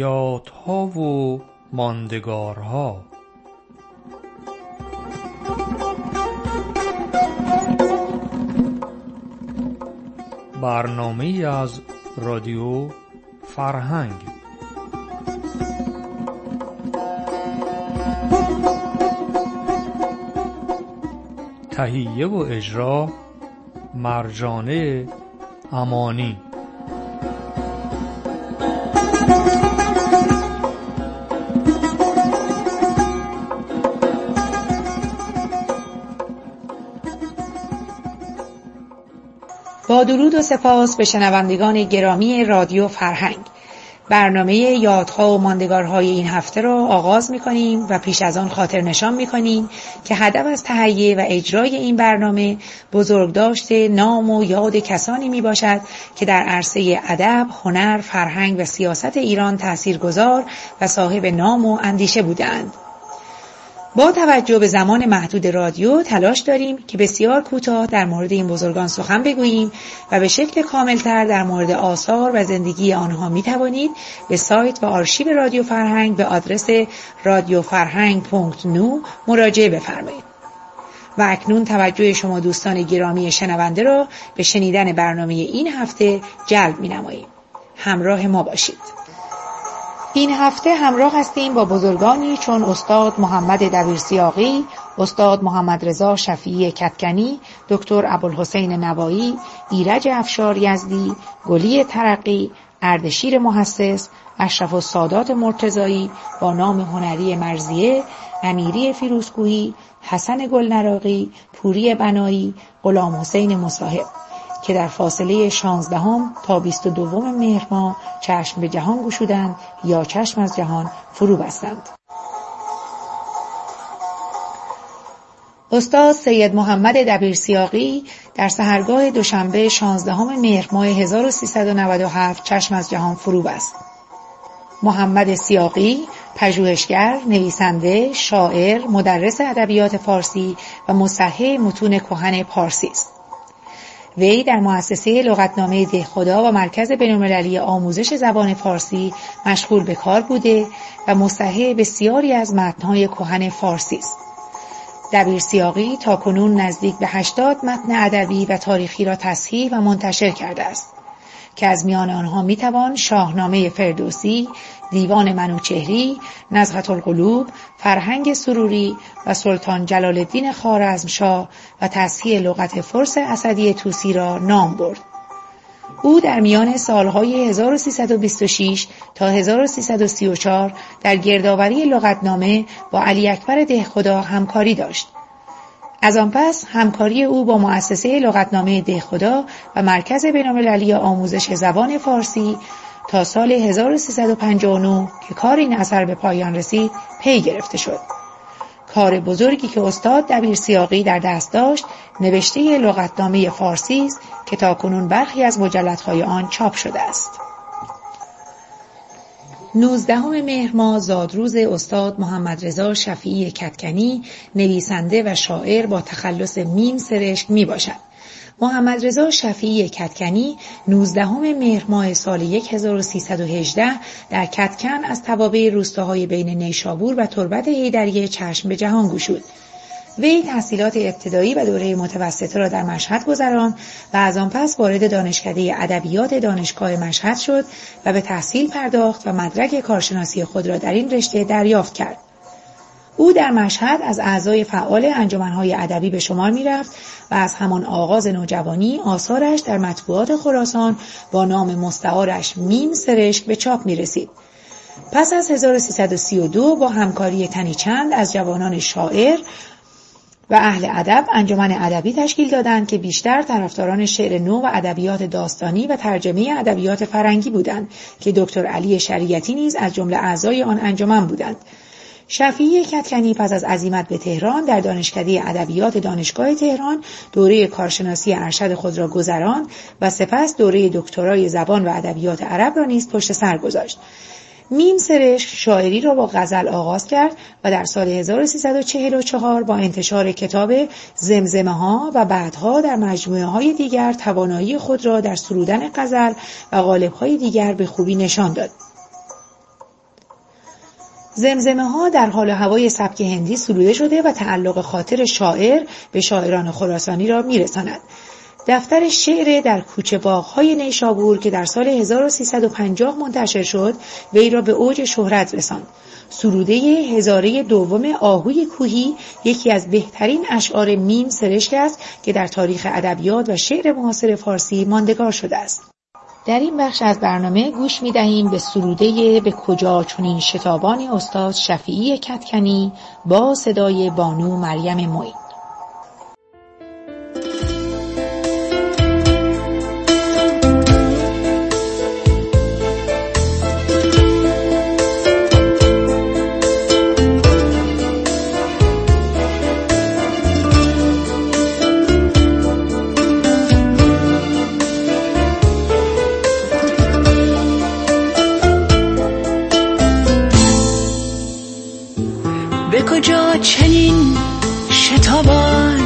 یادها و ماندگارها. برنامه از رادیو فرهنگ. تهیه و اجرا مرجانه امانی. با درود و سپاس به شنوندگان گرامی رادیو فرهنگ، برنامه یادها و ماندگارهای این هفته را آغاز می‌کنیم و پیش از آن خاطر نشان می‌کنیم که هدف از تهیه و اجرای این برنامه بزرگداشت نام و یاد کسانی میباشد که در عرصه ادب، هنر، فرهنگ و سیاست ایران تاثیرگذار و صاحب نام و اندیشه بودند. با توجه به زمان محدود رادیو تلاش داریم که بسیار کوتاه در مورد این بزرگان سخن بگوییم و به شکل کاملتر در مورد آثار و زندگی آنها می توانید به سایت و آرشیو رادیو فرهنگ به آدرس radioffarhang.nu مراجعه بفرمایید. و اکنون توجه شما دوستان گرامی شنونده را به شنیدن برنامه این هفته جلب می نماییم. همراه ما باشید. این هفته همراه هستیم با بزرگانی چون استاد محمد دبیرسیاقی، استاد محمد رضا شفیعی کدکنی، دکتر ابوالحسین نوایی، ایرج افشار یزدی، گلی ترقی، اردشیر محسس، اشرف السادات مرتضایی با نام هنری مرضیه، امیری فیروزکوهی، حسن گلنراقی، پوری بنایی، غلام حسین مصاحب که در فاصله 16 تا 22 مهر ماه چشم به جهان گشودند یا چشم از جهان فرو بستند. استاد سید محمد دبیرسیاقی در سحرگاه دوشنبه 16 مهر ماه 1397 چشم از جهان فرو بست. محمد سیاقی پژوهشگر، نویسنده، شاعر، مدرس ادبیات فارسی و مصحح متون کهن پارسی است. وی در مؤسسه لغتنامه دهخدا و مرکز بین‌المللی آموزش زبان فارسی مشغول به کار بوده و مصحح بسیاری از متن‌های کهن فارسی است. دبیرسیاقی تاکنون نزدیک به 80 متن ادبی و تاریخی را تصحیح و منتشر کرده است که از میان آنها میتوان شاهنامه فردوسی، دیوان منوچهری، نزهة القلوب، فرهنگ سروری و سلطان جلال الدین خوارزمشاه و تصحیح لغت فارس اسدی طوسی را نام برد. او در میان سالهای 1326 تا 1334 در گردآوری لغتنامه با علی اکبر دهخدا همکاری داشت. از آن پس همکاری او با مؤسسه لغتنامه دهخدا و مرکز بین‌المللی آموزش زبان فارسی تا سال 1359 که کار این اثر به پایان رسید پی گرفته شد. کار بزرگی که استاد دبیرسیاقی در دست داشت نوشته لغتنامه فارسی است که تاکنون برخی از مجلدهای آن چاپ شده است. 19 مهر ماه زادروز استاد محمد رضا شفیعی کدکنی، نویسنده و شاعر با تخلص میم سرشک می باشد. محمد رضا شفیعی کدکنی 19 مهر ماه سال 1318 در کدکن از توابع روستاهای بین نیشابور و تربت حیدریه چشم به جهان گشود. وی تحصیلات ابتدایی و دوره متوسطه را در مشهد گذراند و از آن پس وارد دانشکده ادبیات دانشگاه مشهد شد و به تحصیل پرداخت و مدرک کارشناسی خود را در این رشته دریافت کرد. او در مشهد از اعضای فعال انجمن‌های ادبی به شمار می‌رفت و از همان آغاز نوجوانی آثارش در مطبوعات خراسان با نام مستعارش میم سرشک به چاپ می‌رسید. پس از 1332 با همکاری تنی چند از جوانان شاعر و اهل ادب انجمن ادبی تشکیل دادند که بیشتر طرفداران شعر نو و ادبیات داستانی و ترجمه ادبیات فرنگی بودند که دکتر علی شریعتی نیز از جمله اعضای آن انجمن بودند. شفیعی کدکنی پس از عزیمت به تهران در دانشکده ادبیات دانشگاه تهران دوره کارشناسی ارشد خود را گذراند و سپس دوره دکترای زبان و ادبیات عرب را نیز پشت سر گذاشت. میم سرشک شاعری را با غزل آغاز کرد و در سال 1344 با انتشار کتاب زمزمه ها و بعدها در مجموعه های دیگر توانایی خود را در سرودن غزل و قالب های دیگر به خوبی نشان داد. زمزمه ها در حال و هوای سبک هندی سروده شده و تعلق خاطر شاعر به شاعران خراسانی را میرساند. دفتر شعر در کوچه باغ‌های نیشابور که در سال 1350 منتشر شد، وی را به اوج شهرت رساند. سروده هزاره دوم آهوی کوهی یکی از بهترین اشعار میم سرشک است که در تاریخ ادبیات و شعر معاصر فارسی ماندگار شده است. در این بخش از برنامه گوش می‌دهیم به سروده به کجا چنین شتابان استاد شفیعی کدکنی با صدای بانو مریم معین. به کجا چنین شتابان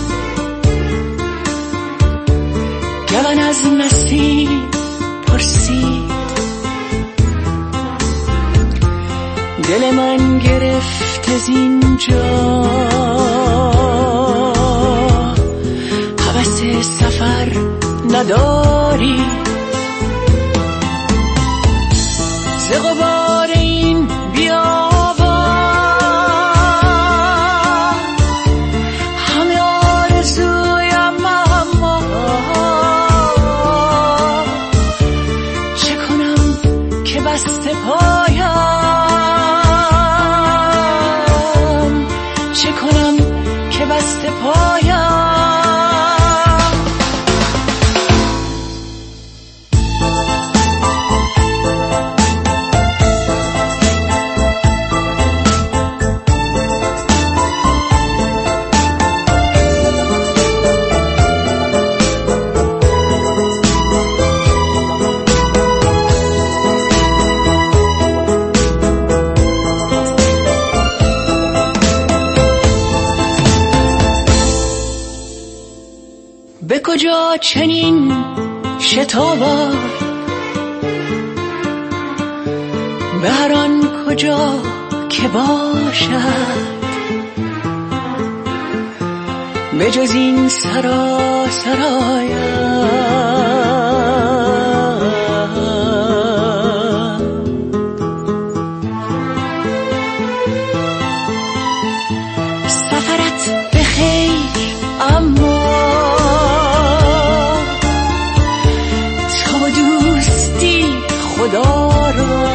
گلان از نسیم پرسید، دل من گرفت از اینجا هوس سفر نداری، ز غبار این بیا به کجا چنین شتابان به هر آن کجا که باشد، به جز این سفرت به خیر، اما خدا را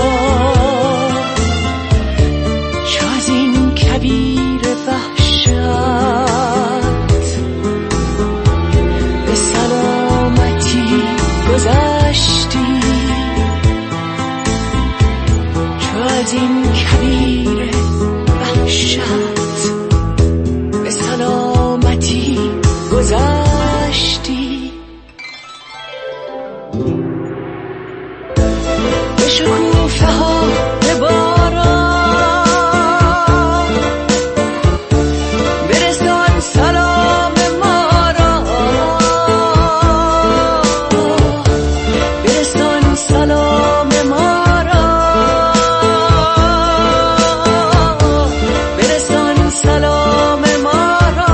چو از این کبیر وحشت به سلامتی گذشتی، چو از این کبیر وحشت به سلامتی گذشتی. شکوفه ها به باران برسان سلام ما را، برسان سلام ما را، برسان سلام ما را.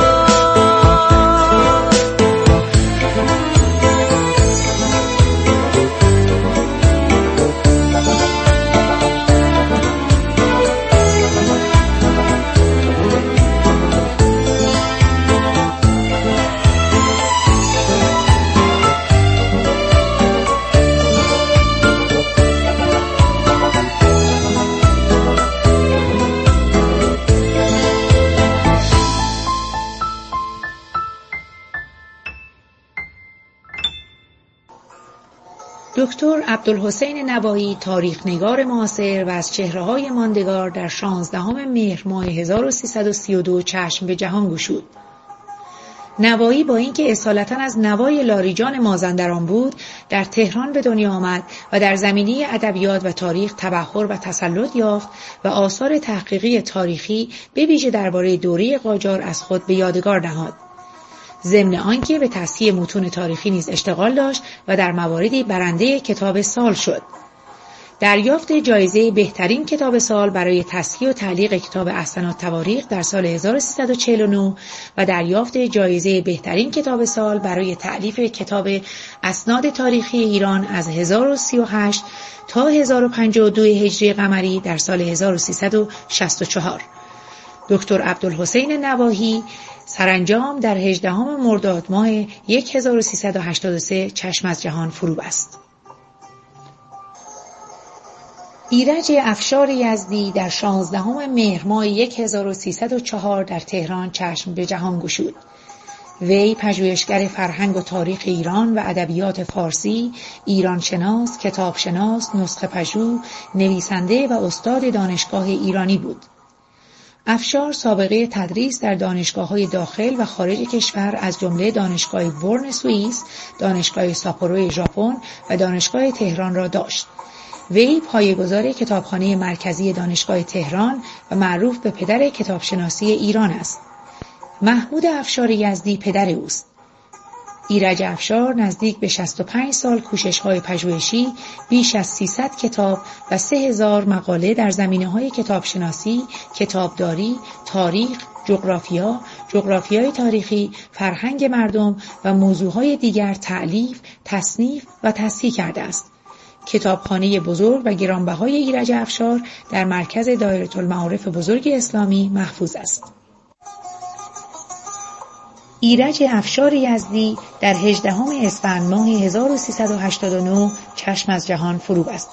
دکتر عبدالحسین نوایی تاریخ‌نگار معاصر و از چهره‌های ماندگار در 16 مهر ماه 1332 چشم به جهان گشود. نوایی با اینکه اصالتاً از نوای لاریجان مازندران بود، در تهران به دنیا آمد و در زمینه ادبیات و تاریخ تبحر و تسلط یافت و آثار تحقیقی تاریخی به ویژه درباره دوره قاجار از خود به یادگار نهاد. ضمن آنکه به تصحیح متون تاریخی نیز اشتغال داشت و در مواردی برنده کتاب سال شد. دریافت جایزه بهترین کتاب سال برای تصحیح و تعلیق کتاب احسن التواریخ در سال 1349 و دریافت جایزه بهترین کتاب سال برای تألیف کتاب اسناد تاریخی ایران از 1038 تا 1052 هجری قمری در سال 1364. دکتر عبدالحسین نواحی سرانجام در 18 مرداد ماه 1383 چشم از جهان فرو بست. ایرج افشار یزدی در 16 مهر ماه 1304 در تهران چشم به جهان گشود. وی پژوهشگر فرهنگ و تاریخ ایران و ادبیات فارسی، ایرانشناس، کتابشناس، نسخه پژوه، نویسنده و استاد دانشگاه ایرانی بود. افشار سابقه تدریس در دانشگاه‌های داخل و خارج کشور از جمله دانشگاه برن سوئیس، دانشگاه ساپورو ژاپن و دانشگاه تهران را داشت. وی پایه‌گذار کتابخانه مرکزی دانشگاه تهران و معروف به پدر کتابشناسی ایران است. محمود افشار یزدی پدر اوست. ایرج افشار نزدیک به 65 سال کوشش‌های پژوهشی، بیش از 300 کتاب و 3000 مقاله در زمینه‌های کتابشناسی، کتابداری، تاریخ، جغرافیای تاریخی، فرهنگ مردم و موضوعهای دیگر تألیف، تصنیف و تصحیح کرده است. کتابخانه بزرگ و گرانبهای ایرج افشار در مرکز دایره المعارف بزرگ اسلامی محفوظ است. ایرج افشار یزدی در 18 اسفند ماه 1389 چشم از جهان فرو بست.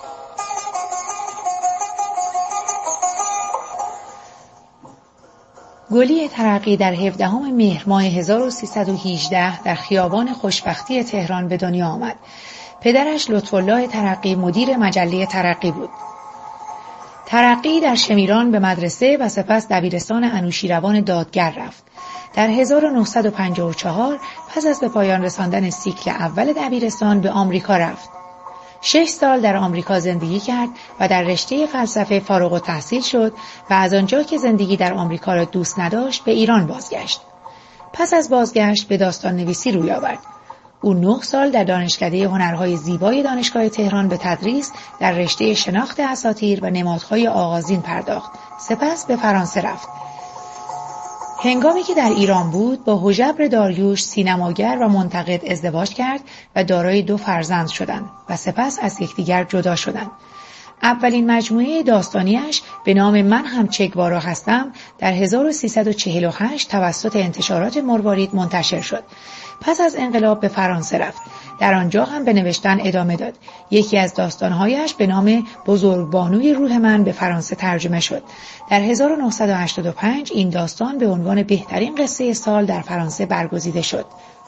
گلی ترقی در 17 مهر ماه 1318 در خیابان خوشبختی تهران به دنیا آمد. پدرش لطف‌الله ترقی مدیر مجله ترقی بود. ترقی در شمیران به مدرسه و سپس دبیرستان انوشیروان دادگر رفت. در 1954 پس از به پایان رساندن سیکل اول دبیرستان به آمریکا رفت. 6 سال در آمریکا زندگی کرد و در رشته فلسفه فارغ التحصیل شد و از آنجا که زندگی در آمریکا را دوست نداشت به ایران بازگشت. پس از بازگشت به داستان نویسی روی آورد. او 9 سال در دانشکده هنرهای زیبای دانشگاه تهران به تدریس در رشته شناخت اساطیر و نمادهای آغازین پرداخت. سپس به فرانسه رفت. هنگامی که در ایران بود با هژبر داریوش سینماگر و منتقد ازدواج کرد و دارای 2 فرزند شدند و سپس از یکدیگر جدا شدند. اولین مجموعه داستانیش به نام من هم چگوارا هستم در 1348 توسط انتشارات مروارید منتشر شد. پس از انقلاب به فرانسه رفت. در آنجا هم به نوشتن ادامه داد. یکی از داستانهایش به نام بزرگبانوی روح من به فرانسه ترجمه شد. در 1985 این داستان به عنوان بهترین قصه سال در فرانسه برگزیده شد.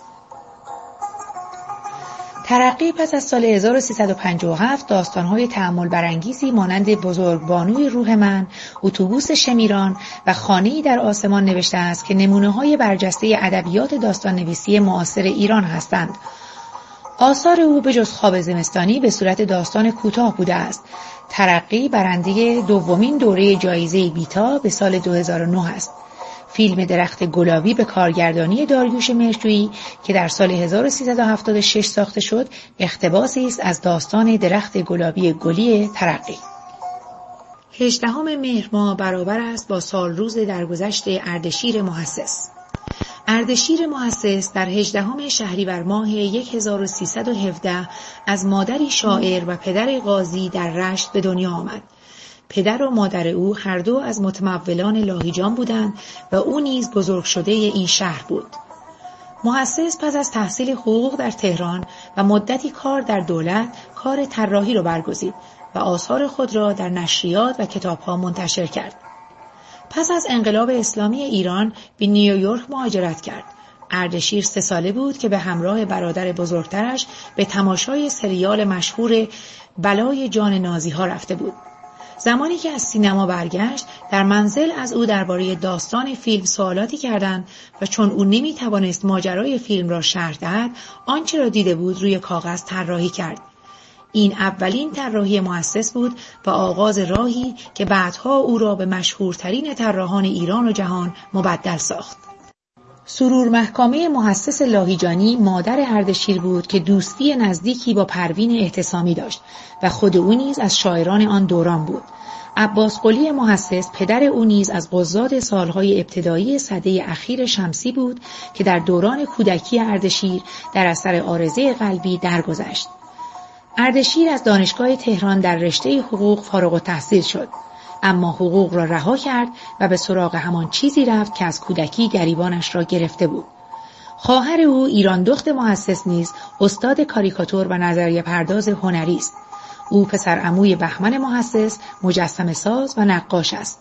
ترقی پس از سال 1357 داستان‌های تأمل برانگیزی مانند بزرگبانوی روح من، اتوبوس شمیران و خانه‌ای در آسمان نوشته است که نمونه‌های برجسته ادبیات داستان‌نویسی معاصر ایران هستند. آثار او به جز خواب زمستانی به صورت داستان کوتاه بوده است. ترقی برنده دومین دوره جایزه بیتا به سال 2009 است. فیلم درخت گلابی به کارگردانی داریوش مهرجویی که در سال 1376 ساخته شد، اقتباسی است از داستان درخت گلابی گلی ترقی. 18 مهر ماه برابر است با سال روز درگذشت اردشیر محسس. اردشیر محسس در 18 شهریور ماه 1317 از مادری شاعر و پدر قاضی در رشت به دنیا آمد. پدر و مادر او هر دو از متمولان لاهیجان بودند و او نیز بزرگ شده این شهر بود. محسس پس از تحصیل حقوق در تهران و مدتی کار در دولت، کار طراحی را برگزید و آثار خود را در نشریات و کتاب‌ها منتشر کرد. پس از انقلاب اسلامی ایران به نیویورک مهاجرت کرد. اردشیر 3 ساله بود که به همراه برادر بزرگترش به تماشای سریال مشهور بلای جان نازی‌ها رفته بود. زمانی که از سینما برگشت، در منزل از او درباره داستان فیلم سوالاتی کردند و چون او نمی‌توانست ماجرای فیلم را شرح دهد، آنچه را دیده بود روی کاغذ طراحی کرد. این اولین طراحی محسس بود و آغاز راهی که بعدها او را به مشهورترین طراحان ایران و جهان مبدل ساخت. سرور محکامه محسس لاهیجانی مادر اردشیر بود که دوستی نزدیکی با پروین احتسامی داشت و خود او نیز از شاعران آن دوران بود. عباس قلی محسس پدر او نیز از قضات سالهای ابتدایی سده اخیر شمسی بود که در دوران کودکی اردشیر در اثر عارضه قلبی درگذشت. اردشیر از دانشگاه تهران در رشته حقوق فارغ التحصیل شد، اما حقوق را رها کرد و به سراغ همان چیزی رفت که از کودکی گریبانش را گرفته بود. خواهر او ایراندخت محسس نیز استاد کاریکاتور و نظریه پرداز هنری است. او پسر عموی بهمن محسس، مجسمه ساز و نقاش است.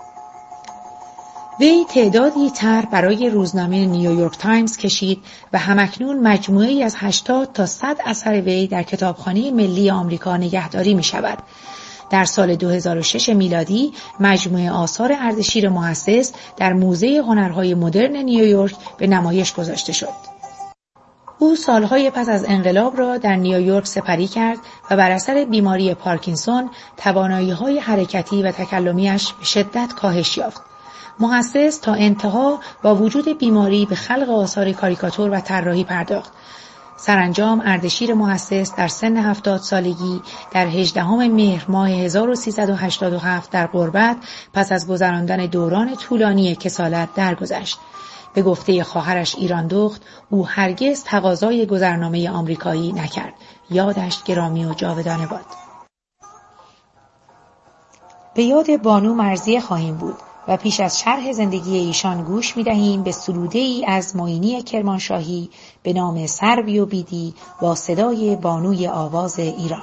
وی تعدادی طرح برای روزنامه نیویورک تایمز کشید و همکنون مجموعه‌ای از 80 تا 100 اثر وی در کتابخانه ملی آمریکا نگهداری می شود. در سال 2006 میلادی مجموعه آثار اردشیر محسس در موزه هنرهای مدرن نیویورک به نمایش گذاشته شد. او سالهای پس از انقلاب را در نیویورک سپری کرد و بر اثر بیماری پارکینسون توانایی‌های حرکتی و تکلمیش به شدت کاهش یافت. محسس تا انتها با وجود بیماری به خلق آثار کاریکاتور و طراحی پرداخت. سرانجام اردشیر محسس در سن 70 سالگی در 18 مهر ماه 1387 در غربت پس از گذراندن دوران طولانی کسالت درگذشت. به گفته خواهرش ایراندخت، او هرگز تقاضای گذرنامه آمریکایی نکرد. یادش گرامی و جاودانه باد. به یاد بانو مرضیه خواهیم بود و پیش از شرح زندگی ایشان گوش می‌دهیم به سروده‌ای از معینی کرمانشاهی به نام سروی و بیدی با صدای بانوی آواز ایران.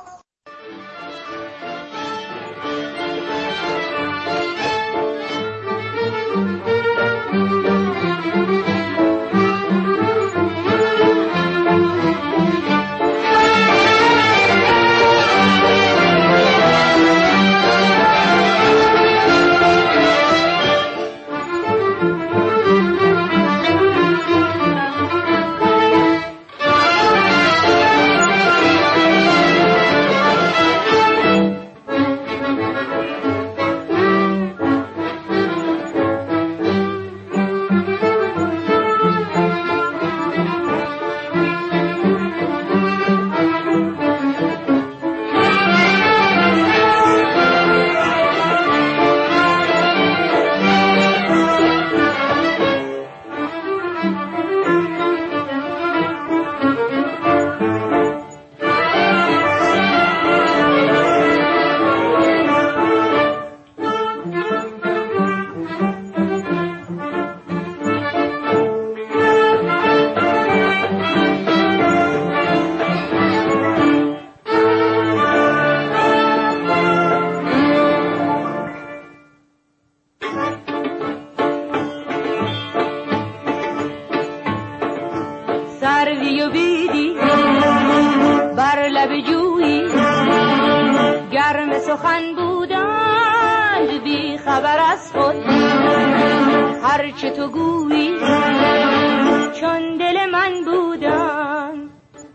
سروی و بیدی بر لب جویی گرم سخن بودند بی خبر از خود، هرچه تو گویی چون دل من بودند.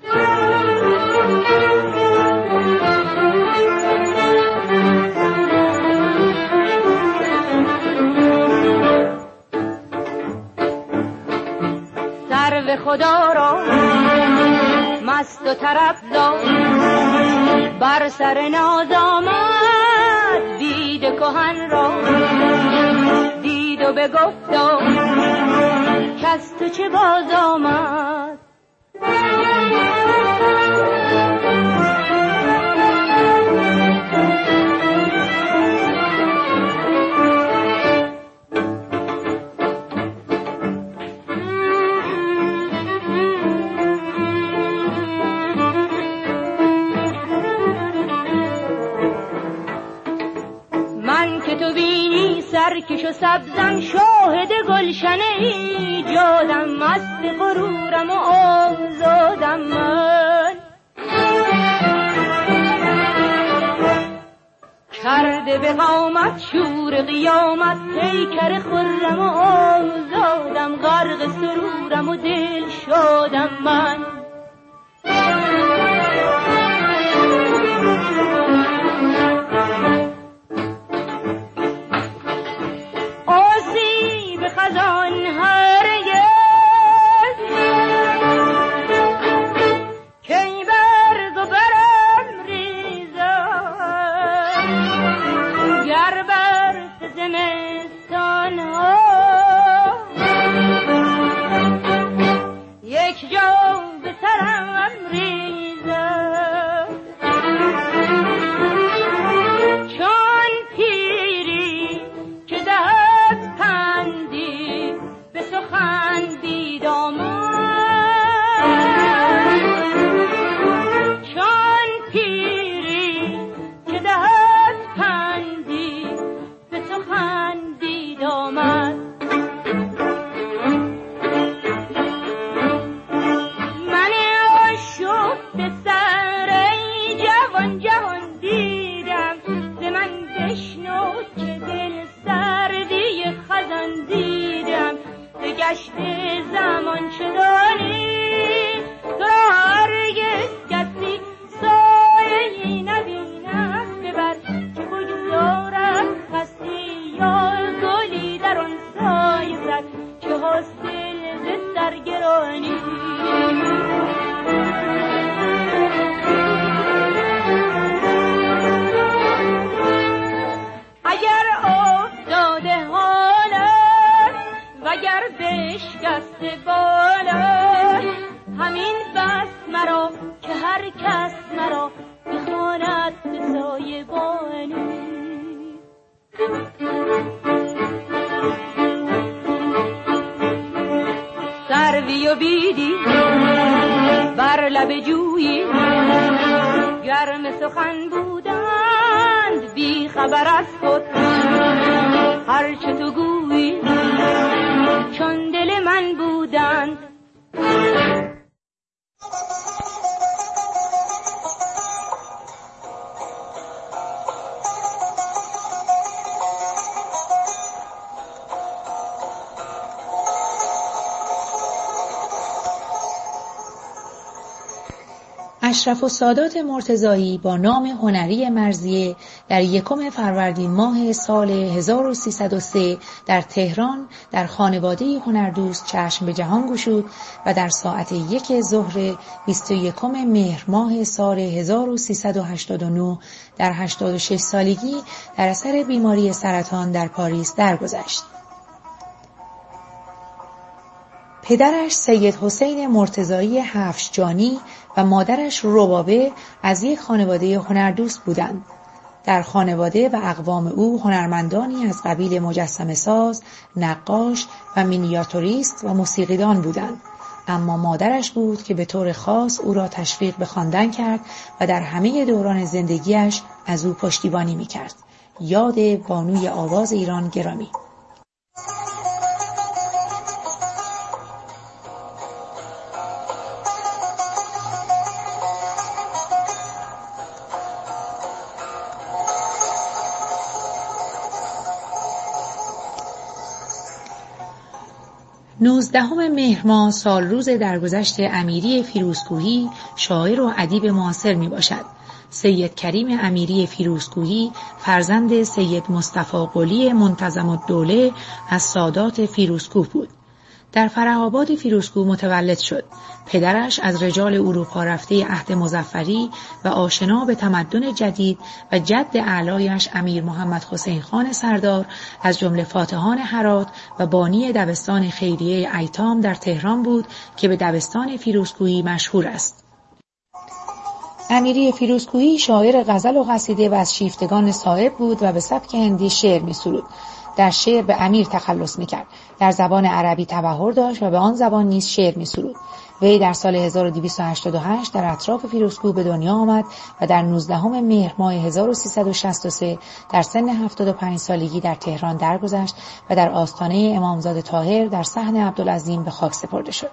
سرو خدا را مست و طرب داد بر سر ناز آمد دید کهن را، دید و بگفتا کس تو چه باز آمد. تو بینی سرکش و سبزم شاهد گلشن ایجادم، مست غرورم و آزادم من، کرده به قامت شور قیامت پیکر خرم و آزادم، غرق سرورم و دل شادم من. خزان هرگز زمستان ها یک جا به سرم ریزد چون پیری که دهد پندی به سخن بی دامن چون پیری که دهد پندی به سخن بی دامن من آشفته سر ای جوان جوان دیدم ز من بشنو که دل سردی خزان دیدم به گشت زمان چه دانی تو را هرگز کسی سایه‌ای نبیند ببر که بگذارد هستی یا گلی در آن سایه زد که حاصل ز سرگرانی اگر افتاده حالت وگر بشکسته بالت همین بس مرا که هر کس مرا بخواند به سایبانی سروی و بیدی بر لب جویی گرم سخن بودند بی خبر از خود هر چه تو گویی چون دل من بودند اشرف السادات مرتضایی با نام هنری مرضیه در 1 فروردین ماه سال 1303 در تهران در خانواده هنردوست چشم به جهان گشود و در ساعت 1 ظهر 21 مهر ماه سال 1389 در 86 سالگی در اثر بیماری سرطان در پاریس درگذشت. پدرش سید حسین مرتضایی حفشجانی و مادرش ربابه از یک خانواده هنردوست بودند. در خانواده و اقوام او هنرمندانی از قبیل مجسمه ساز، نقاش و مینیاتوریست و موسیقیدان بودند. اما مادرش بود که به طور خاص او را تشویق به خواندن کرد و در همه دوران زندگیش از او پشتیبانی می‌کرد. یاد بانوی آواز ایران گرامی. 19 مهر ماه سال روز درگذشت امیری فیروزکوهی شاعر و ادیب معاصر می باشد. سید کریم امیری فیروزکوهی فرزند سید مصطفی قلی منتظم الدوله از سادات فیروزکوه بود. در فره‌آباد فیروزکوه متولد شد. پدرش از رجال اروپا رفته عهد مظفری و آشنا به تمدن جدید و جد اعلایش امیر محمد حسین خان سردار از جمله فاتحان هرات و بانی دبستان خیریه ایتام در تهران بود که به دبستان فیروزکوهی مشهور است. امیری فیروزکوهی شاعر غزل و قصیده و از شیفتگان صاحب بود و به سبک هندی شعر می‌سرود. در شعر به امیر تخلص می‌کرد. در زبان عربی تبحر داشت و به آن زبان نیز شعر می‌سرود. وی در سال 1288 در اطراف فیروزکوه به دنیا آمد و در 19 مهر ماه 1363 در سن 75 سالگی در تهران درگذشت و در آستانه امامزاده طاهر در صحن عبدالعظیم به خاک سپرده شد.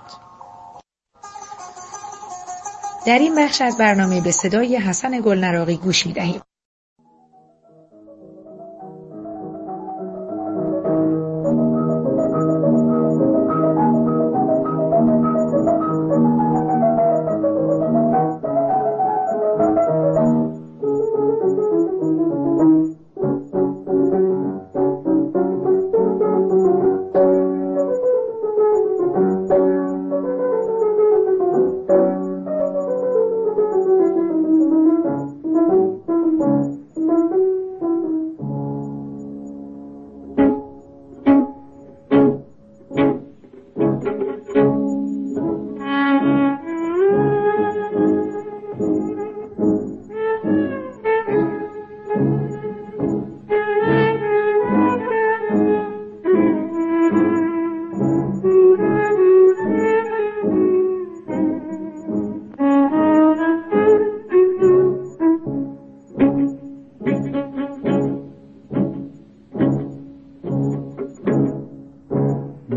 در این بخش از برنامه به صدای حسن گلنراقی گوش می‌دهیم.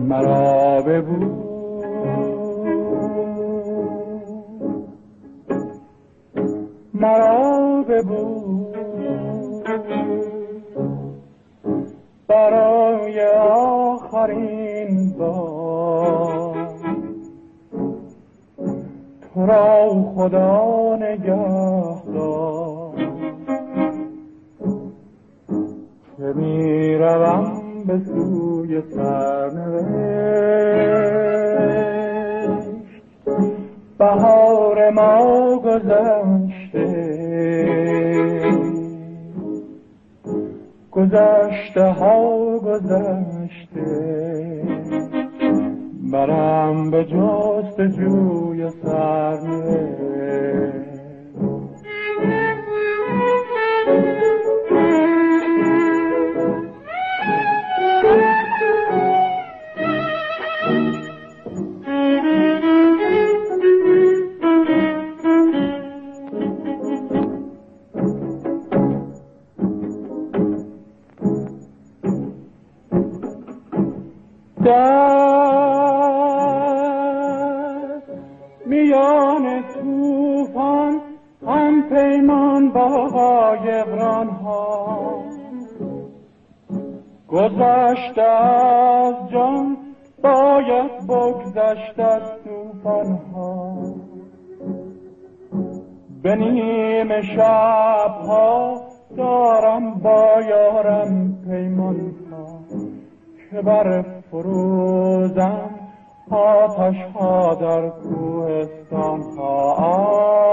مرا ببوس مرا ببوس برای آخرین بار تو را خدا نگهدار که می روم به سوی سرنوشت بهار ما گذشته گذشته ها گذشته برم به جستجوی سرنوشت میان توفان هم پیمان با غایبران ها گذشته از جان باید بگذشت از توفان ها به نیمه شب ها دارم با یارم پیمان ها که بر فروزم آتش ها در کوهستان ها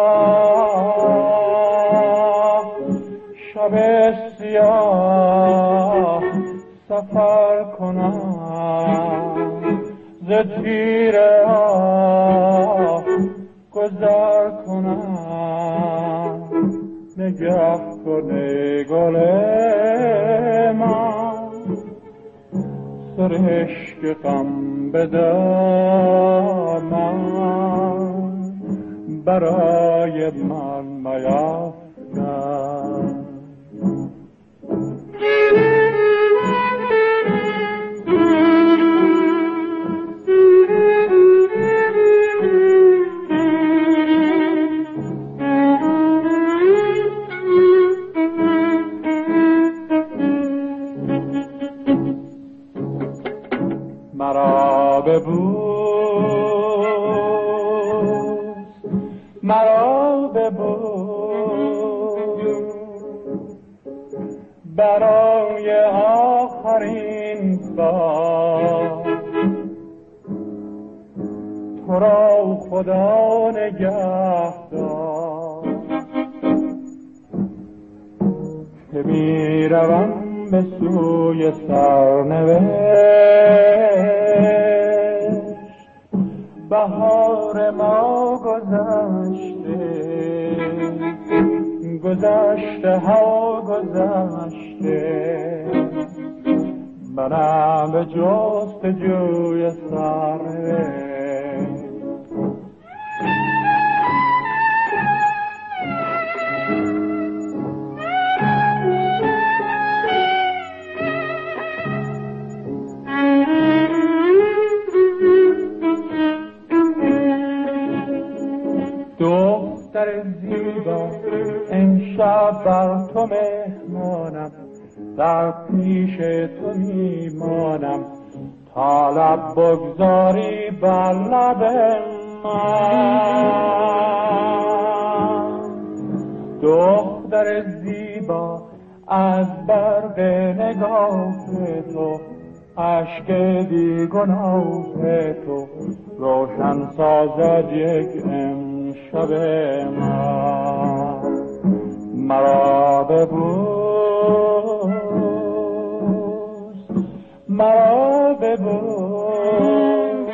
شب سیاه سفر کنم ز تیر آه گذر کنم نگه کنه گل من سرشک غم به دامن برای من میفکن مرا ببوس مرا ببوس برای آخرین بار تو را خدا نگهدار که می روم به سوی سرنوشت بهار ما گذشته گذشته ها گذشته منم به جستجوی سرنوشت دختر زیبا امشب بر تو مهمانم در پیش تو میمانم تا لب بگذاری بر لب من دختر زیبا از برق نگاه تو اشک بیگناه تو روشن سازد یک امشب من مرا ببوس مرا ببوس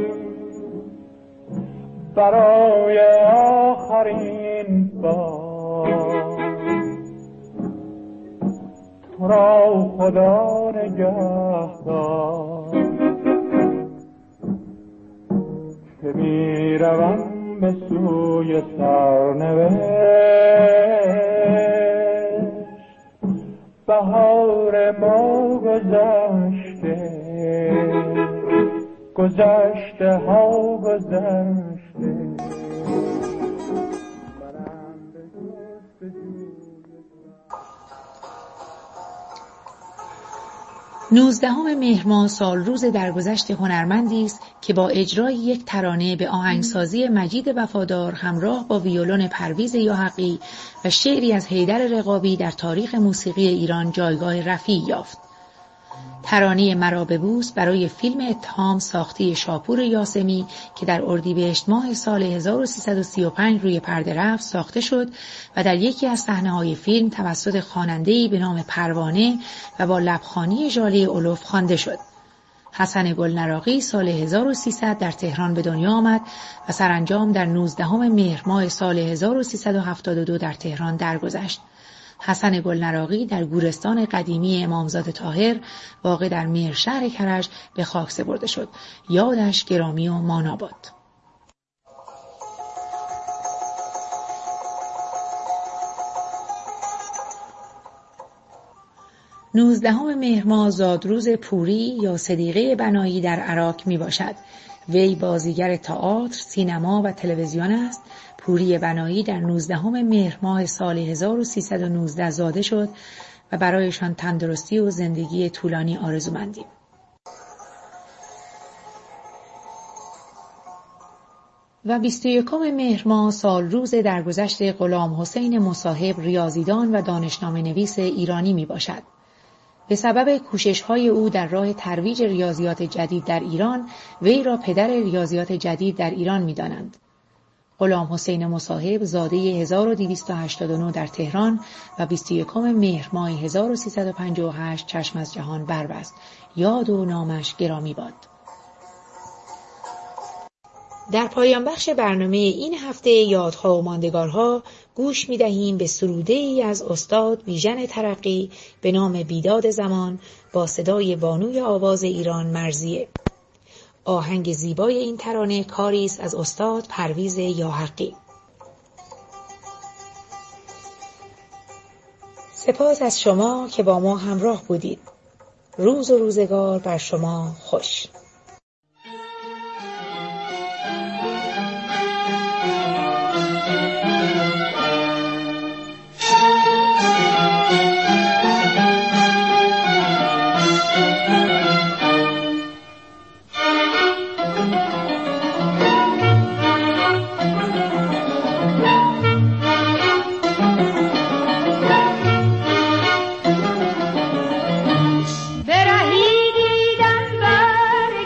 برای آخرین بار تو را خدا نگهدار که می روم به سوی سرنوشت بهار ما گذشته گذشته ها گذشته. 19 مهر ماه سالروز درگذشت هنرمندی است که با اجرای یک ترانه به آهنگسازی مجید وفادار همراه با ویولون پرویز یاحقی و شعری از حیدر رقابی در تاریخ موسیقی ایران جایگاه رفیعی یافت. ترانه مرا ببوس برای فیلم اتهام ساخته شاپور یاسمی که در اردیبهشت ماه سال 1335 روی پرده رفت ساخته شد و در یکی از صحنه‌های فیلم توسط خواننده‌ای به نام پروانه و با لبخوانی ژاله اولوف خوانده شد. حسن گلنراقی سال 1300 در تهران به دنیا آمد و سرانجام در 19 مهر ماه سال 1372 در تهران درگذشت. حسن گلنراقی در گورستان قدیمی امامزاده طاهر واقع در مهرشهر کرج به خاک سپرده شد. یادش گرامی و مانا باد. نوزدهم مهر ماه زادروز پوری یا صدیقه بنایی در عراق می باشد. وی بازیگر تئاتر، سینما و تلویزیون است. پوری بنایی در 19 مهر ماه سال 1319 زاده شد و برایشان تندرستی و زندگی طولانی آرزومندیم. و 21 مهر ماه سالروز درگذشت غلام حسین مصاحب ریاضیدان و دانشنامه نویس ایرانی می باشد. به سبب کوشش‌های او در راه ترویج ریاضیات جدید در ایران، وی را پدر ریاضیات جدید در ایران می‌دانند. غلام حسین مصاحب زاده 1289 در تهران و 21 مهر ماه 1358 چشم از جهان بربست. یاد و نامش گرامی باد. در پایان بخش برنامه این هفته یادها و ماندگارها گوش می‌دهیم به سروده‌ای از استاد بیژن ترقی به نام بیداد زمان با صدای بانوی آواز ایران مرضیه. آهنگ زیبای این ترانه کاری است از استاد پرویز یاحقی. سپاس از شما که با ما همراه بودید. روز و روزگار بر شما خوش. برهی دیدم بر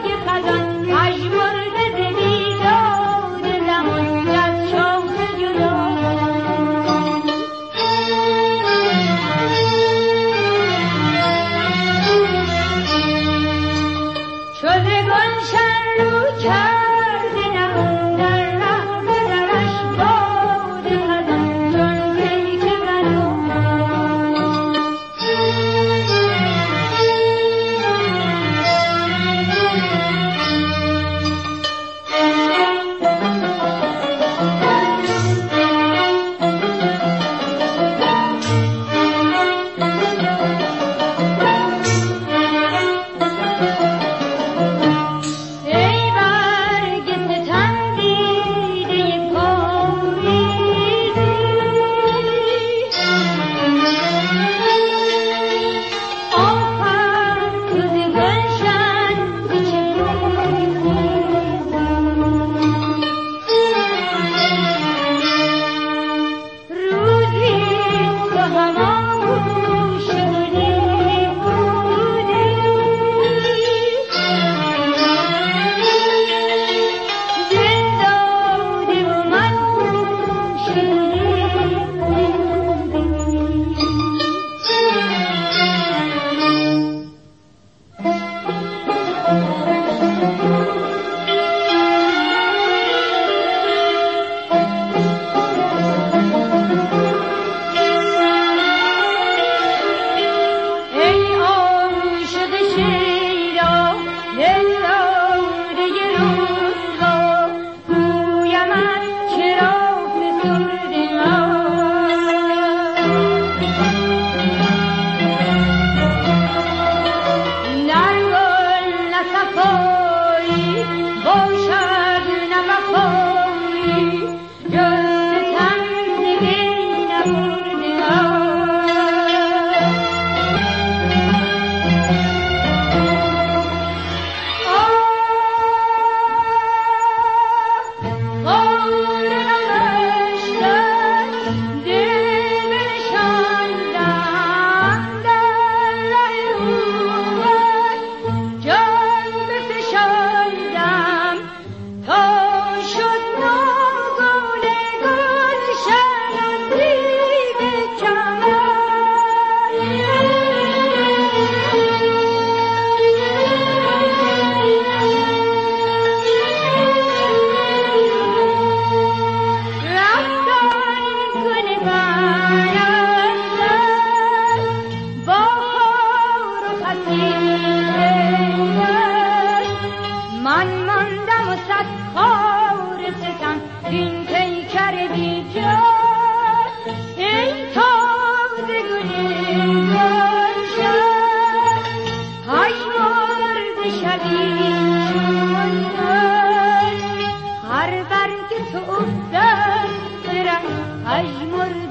نبین چون هر برگ تو افتد برم ای مرغ